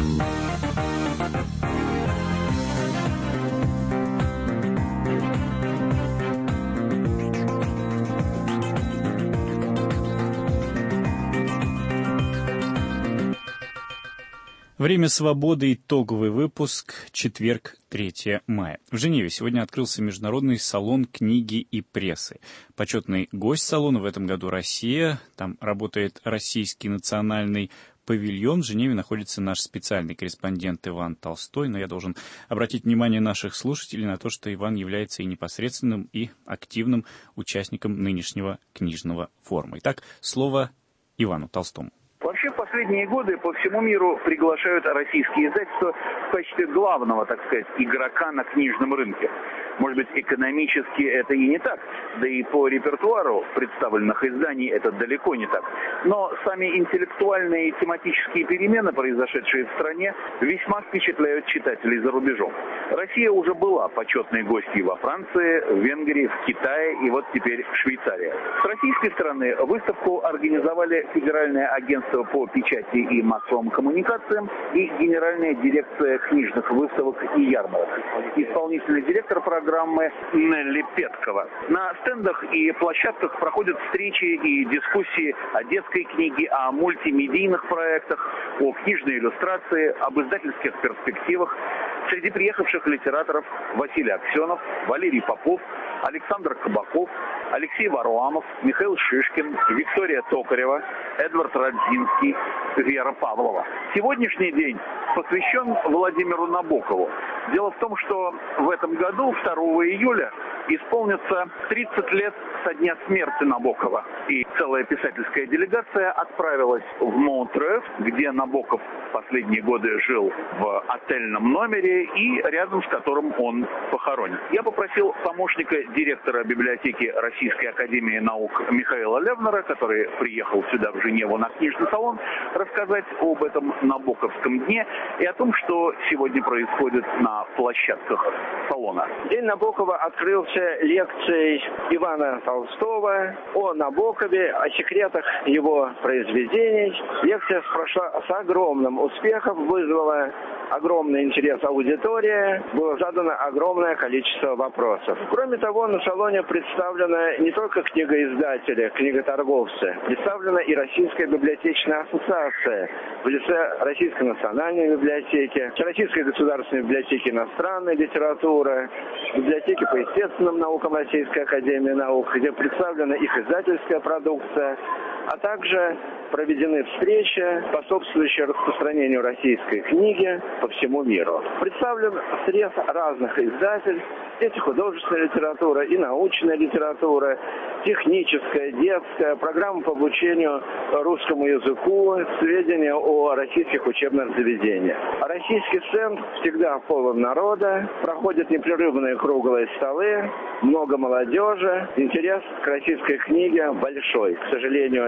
Время свободы. Итоговый выпуск. Четверг, третьего мая. В Женеве сегодня открылся международный салон книги и прессы. Почетный гость салона в этом году Россия. Там работает Российский национальный павильон. В Женеве находится наш специальный корреспондент Иван Толстой. Но я должен обратить внимание наших слушателей на то, что Иван является и непосредственным, и активным участником нынешнего книжного форума. Итак, слово Ивану Толстому. Вообще, в последние годы по всему миру приглашают российские издательства в качестве главного, так сказать, игрока на книжном рынке. Может быть, экономически это и не так, да и по репертуару представленных изданий это далеко не так. Но сами интеллектуальные и тематические перемены, произошедшие в стране, весьма впечатляют читателей за рубежом. Россия уже была почетной гостьей во Франции, в Венгрии, в Китае и вот теперь Швейцария. С российской стороны выставку организовали Федеральное агентство по печати и массовым коммуникациям и Генеральная дирекция книжных выставок и ярмарок. Исполнительный директор программы программы Нелли Петкова. На стендах и площадках проходят встречи и дискуссии о детской книге, о мультимедийных проектах, о книжной иллюстрации, об издательских перспективах. Среди приехавших литераторов Василий Аксенов, Валерий Попов, Александр Кабаков, Алексей Варуамов, Михаил Шишкин, Виктория Токарева, Эдвард Радзинский, Вера Павлова. Сегодняшний день посвящен Владимиру Набокову. Дело в том, что в этом году, второго июля, исполнится тридцать лет со дня смерти Набокова. И целая писательская делегация отправилась в Монтрeux, где Набоков в последние годы жил в отельном номере и рядом с которым он похоронен. Я попросил помощника директора библиотеки Российской академии наук Михаила Левнера, который приехал сюда в Женеву на книжный салон, рассказать об этом Набоковском дне и о том, что сегодня происходит на площадках салона. День Набокова открылся лекцией Ивана Толстого о Набокове, о секретах его произведений. Лекция прошла с огромным успехом, вызвала огромный интерес аудитории, было задано огромное количество вопросов. Кроме того, на салоне представлены не только книгоиздатели, книготорговцы, представлена и Российская библиотечная ассоциация в лице Российской национальной библиотеки, Российской государственной библиотеки иностранной литературы, библиотеки по естественным наукам Российской академии наук, где представлена их издательская продукция, а также проведены встречи, способствующие распространению российской книги по всему миру. Представлен срез разных издательств, здесь художественная литература и научная литература, техническая, детская, программа по обучению русскому языку, сведения о российских учебных заведениях. А российский центр всегда полон народа, проходят непрерывные круглые столы, много молодежи, интерес к российской книге большой. К сожалению,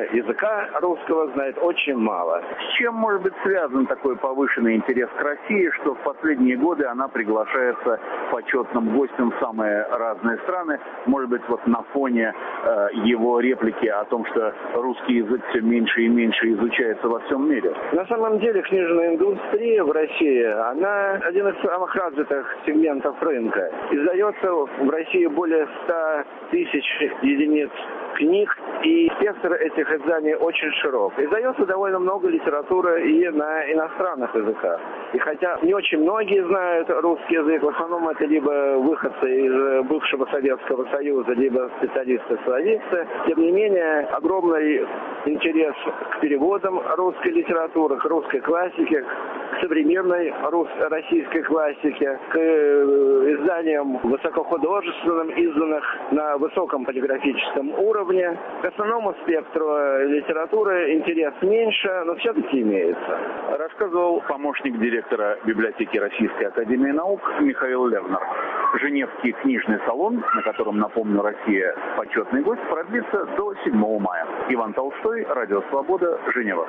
языка русского знает очень мало. С чем может быть связан такой повышенный интерес к России, что в последние годы она приглашается почетным гостем в самые разные страны? Может быть, вот на фоне э, его реплики о том, что русский язык все меньше и меньше изучается во всем мире? На самом деле книжная индустрия в России, она один из самых развитых сегментов рынка. Издается в России более ста тысяч единиц книг, и спектр этих изданий очень широк. Издается довольно много литературы и на иностранных языках. И хотя не очень многие знают русский язык, в основном это либо выходцы из бывшего Советского Союза, либо специалисты-слависты, тем не менее огромный интерес к переводам русской литературы, к русской классике, к современной рус- российской классике, к изданиям высокохудожественным, изданных на высоком полиграфическом уровне. К основному спектру литературы интерес меньше, но все-таки имеется. Рассказывал помощник директора библиотеки Российской академии наук Михаил Левнер. Женевский книжный салон, на котором, напомню, Россия почетный гость, продлится до седьмого мая. Иван Толстой, Радио Свобода, Женева.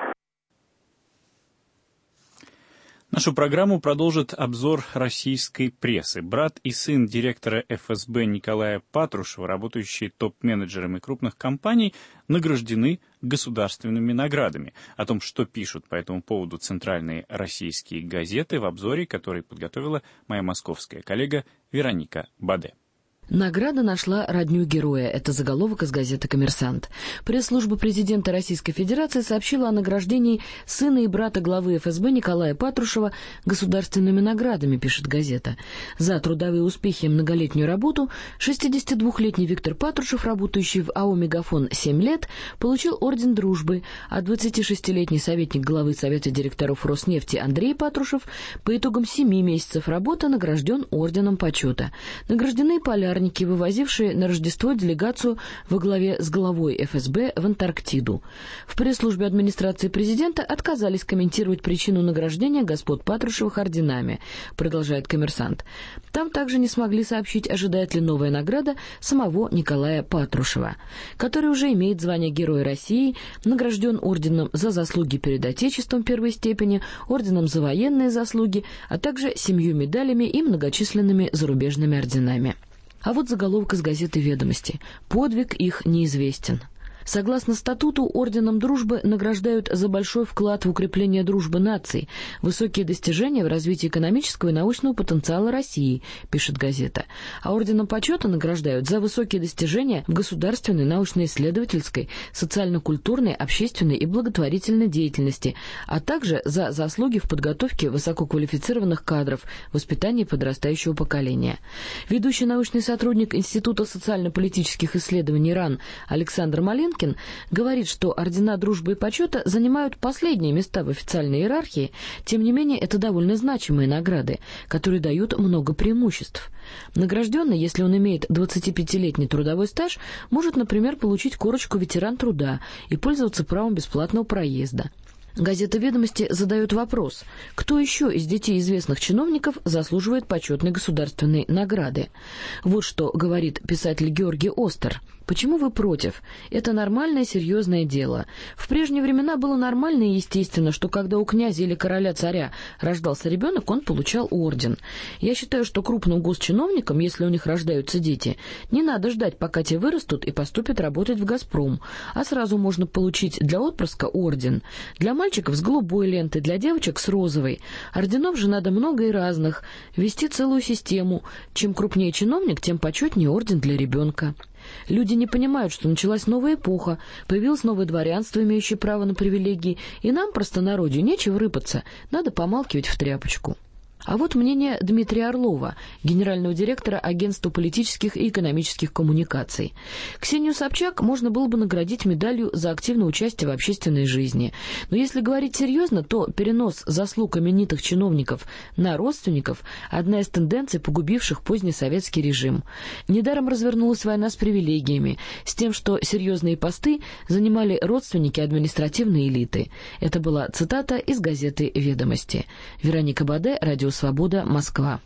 Нашу программу продолжит обзор российской прессы. Брат и сын директора эф эс бэ Николая Патрушева, работающие топ-менеджерами крупных компаний, награждены государственными наградами. О том, что пишут по этому поводу центральные российские газеты, в обзоре, который подготовила моя московская коллега Вероника Баде. Награда нашла родню героя. Это заголовок из газеты «Коммерсант». Пресс-служба президента Российской Федерации сообщила о награждении сына и брата главы эф эс бэ Николая Патрушева государственными наградами, пишет газета. За трудовые успехи и многолетнюю работу шестидесятидвухлетний Виктор Патрушев, работающий в а о «Мегафон» семь лет, получил орден дружбы, а двадцатишестилетний советник главы Совета директоров Роснефти Андрей Патрушев по итогам семи месяцев работы награжден орденом почета. Награждены полярники, вывозившие на Рождество делегацию во главе с главой эф эс бэ в Антарктиду. В пресс-службе администрации президента отказались комментировать причину награждения господ Патрушевых орденами, продолжает «Коммерсант». Там также не смогли сообщить, ожидает ли новая награда самого Николая Патрушева, который уже имеет звание Героя России, награжден орденом за заслуги перед Отечеством первой степени, орденом за военные заслуги, а также семью медалями и многочисленными зарубежными орденами. А вот заголовок из газеты «Ведомости». Подвиг их неизвестен. Согласно статуту, орденом дружбы награждают за большой вклад в укрепление дружбы наций, высокие достижения в развитии экономического и научного потенциала России, пишет газета. А орденом почета награждают за высокие достижения в государственной, научно-исследовательской, социально-культурной, общественной и благотворительной деятельности, а также за заслуги в подготовке высококвалифицированных кадров, воспитании подрастающего поколения. Ведущий научный сотрудник Института социально-политических исследований РАН Александр Малинкин говорит, что ордена дружбы и почета занимают последние места в официальной иерархии, тем не менее это довольно значимые награды, которые дают много преимуществ. Награжденный, если он имеет двадцатипятилетний трудовой стаж, может, например, получить корочку «Ветеран труда» и пользоваться правом бесплатного проезда. Газета «Ведомости» задает вопрос, кто еще из детей известных чиновников заслуживает почетной государственной награды. Вот что говорит писатель Георгий Остер. Почему вы против? Это нормальное серьезное дело. В прежние времена было нормально и естественно, что когда у князя или короля-царя рождался ребенок, он получал орден. Я считаю, что крупным госчиновникам, если у них рождаются дети, не надо ждать, пока те вырастут и поступят работать в «Газпром», а сразу можно получить для отпрыска орден. Для мальчиков с голубой лентой, для девочек с розовой. Орденов же надо много и разных. Вести целую систему. Чем крупнее чиновник, тем почетнее орден для ребенка. Люди не понимают, что началась новая эпоха, появилось новое дворянство, имеющее право на привилегии, и нам, простонародью, нечего рыпаться, надо помалкивать в тряпочку. А вот мнение Дмитрия Орлова, генерального директора Агентства политических и экономических коммуникаций. Ксению Собчак можно было бы наградить медалью за активное участие в общественной жизни. Но если говорить серьезно, то перенос заслуг именитых чиновников на родственников – одна из тенденций, погубивших поздний советский режим. Недаром развернулась война с привилегиями, с тем, что серьезные посты занимали родственники административной элиты. Это была цитата из газеты «Ведомости». Вероника Баде, Радио Свобода, Москва.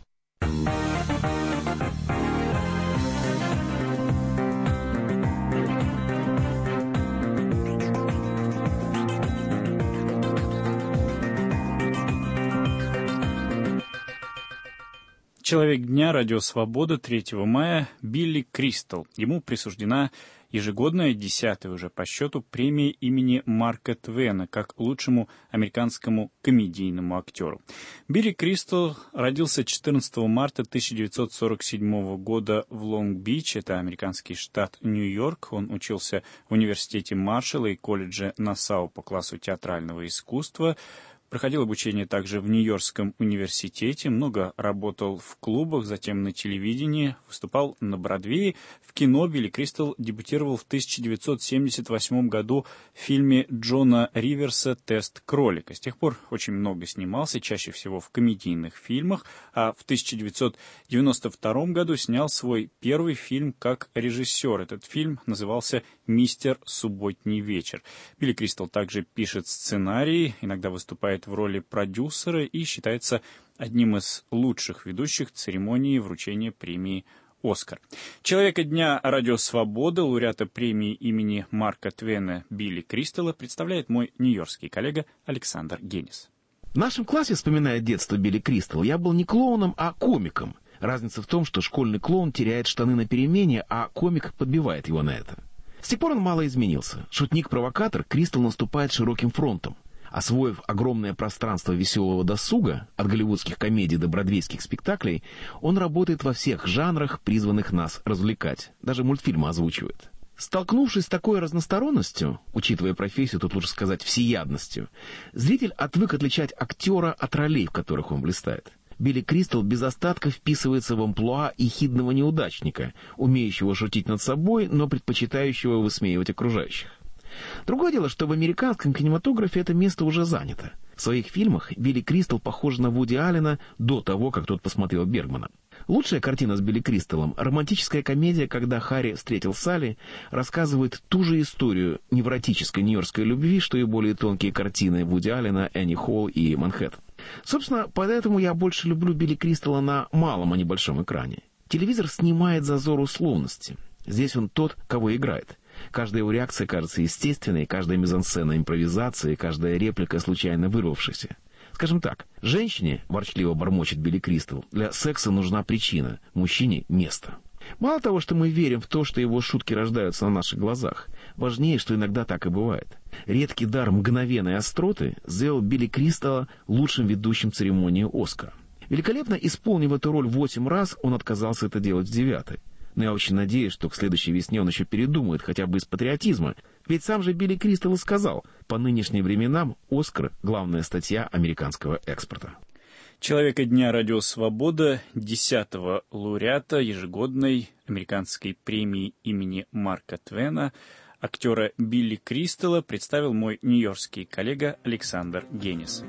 Человек дня «Радио Свобода» третьего мая Билли Кристал. Ему присуждена ежегодная, десятая уже по счету, премия имени Марка Твена как лучшему американскому комедийному актеру. Билли Кристал родился четырнадцатого марта тысяча девятьсот сорок седьмого года в Лонг-Бич, это американский штат Нью-Йорк. Он учился в университете Маршалла и колледже Нассау по классу театрального искусства. Проходил обучение также в Нью-Йоркском университете, много работал в клубах, затем на телевидении, выступал на Бродвее. В кино Билли Кристал дебютировал в тысяча девятьсот семьдесят восьмом году в фильме Джона Риверса «Тест кролика». С тех пор очень много снимался, чаще всего в комедийных фильмах, а в тысяча девятьсот девяносто втором году снял свой первый фильм как режиссер. Этот фильм назывался «Мистер Субботний вечер». Билли Кристал также пишет сценарии, иногда выступает в роли продюсера и считается одним из лучших ведущих церемонии вручения премии «Оскар». Человека дня «Радио Свобода», лауреата премии имени Марка Твена Билли Кристала, представляет мой нью-йоркский коллега Александр Генис. В нашем классе, вспоминая детство Билли Кристал, я был не клоуном, а комиком. Разница в том, что школьный клоун теряет штаны на перемене, а комик подбивает его на это. С тех пор он мало изменился. Шутник-провокатор, Кристал наступает широким фронтом. Освоив огромное пространство веселого досуга, от голливудских комедий до бродвейских спектаклей, он работает во всех жанрах, призванных нас развлекать. Даже мультфильмы озвучивает. Столкнувшись с такой разносторонностью, учитывая профессию, тут лучше сказать всеядностью, зритель отвык отличать актера от ролей, в которых он блистает. Билли Кристал без остатка вписывается в амплуа ехидного неудачника, умеющего шутить над собой, но предпочитающего высмеивать окружающих. Другое дело, что в американском кинематографе это место уже занято. В своих фильмах Билли Кристал похож на Вуди Аллена до того, как тот посмотрел Бергмана. Лучшая картина с Билли Кристалом — романтическая комедия, когда Харри встретил Салли, рассказывает ту же историю невротической нью-йоркской любви, что и более тонкие картины Вуди Аллена, Энни Холл и Манхэттен. Собственно, поэтому я больше люблю Билли Кристала на малом, а не большом экране. Телевизор снимает зазор условности. Здесь он тот, кого играет. Каждая его реакция кажется естественной, каждая мизансцена импровизации, каждая реплика случайно вырвавшаяся. Скажем так, женщине, ворчливо бормочет Билли Кристал, для секса нужна причина, мужчине — место. Мало того, что мы верим в то, что его шутки рождаются на наших глазах, важнее, что иногда так и бывает. Редкий дар мгновенной остроты сделал Билли Кристала лучшим ведущим церемонии «Оскара». Великолепно исполнив эту роль восемь раз, он отказался это делать в девятой. Но я очень надеюсь, что к следующей весне он еще передумает, хотя бы из патриотизма. Ведь сам же Билли Кристал сказал, по нынешним временам «Оскар» — главная статья американского экспорта. Человека дня «Радио Свобода», десятого лауреата ежегодной американской премии имени Марка Твена, актера Билли Кристала, представил мой нью-йоркский коллега Александр Генис.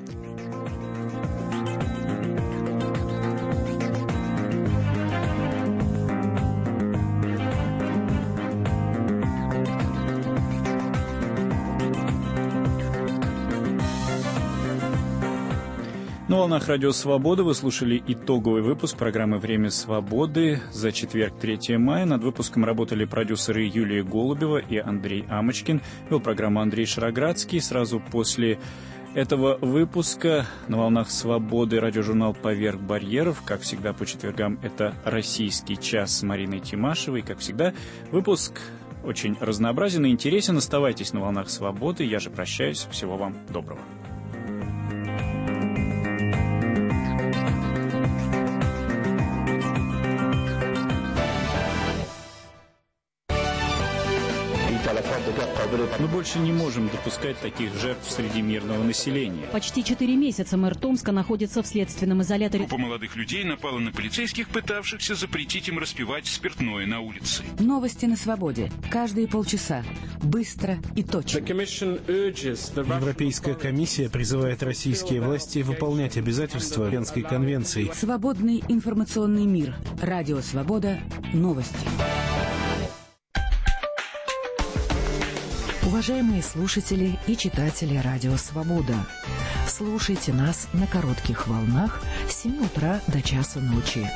На волнах «Радио Свобода» вы слушали итоговый выпуск программы «Время свободы» за четверг, третьего мая. Над выпуском работали продюсеры Юлия Голубева и Андрей Амочкин. Вел программу Андрей Шароградский. Сразу после этого выпуска на волнах «Свободы» радиожурнал «Поверх барьеров». Как всегда, по четвергам это «Российский час» с Мариной Тимашевой. Как всегда, выпуск очень разнообразен и интересен. Оставайтесь на волнах «Свободы». Я же прощаюсь. Всего вам доброго. Мы больше не можем допускать таких жертв среди мирного населения. Почти четыре месяца мэр Томска находится в следственном изоляторе. Группа молодых людей напала на полицейских, пытавшихся запретить им распивать спиртное на улице. Новости на свободе. Каждые полчаса. Быстро и точно. Европейская комиссия призывает российские власти выполнять обязательства Венской конвенции. Свободный информационный мир. Радио Свобода. Новости. Уважаемые слушатели и читатели Радио Свобода, слушайте нас на коротких волнах с семи утра до часа ночи.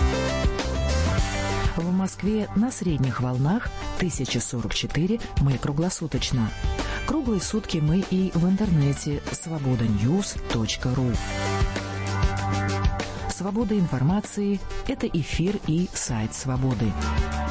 В Москве на средних волнах тысяча сорок четыре, мы круглосуточно. Круглые сутки мы и в интернете свобода ньюс точка ру. Свобода информации – это эфир и сайт «Свободы».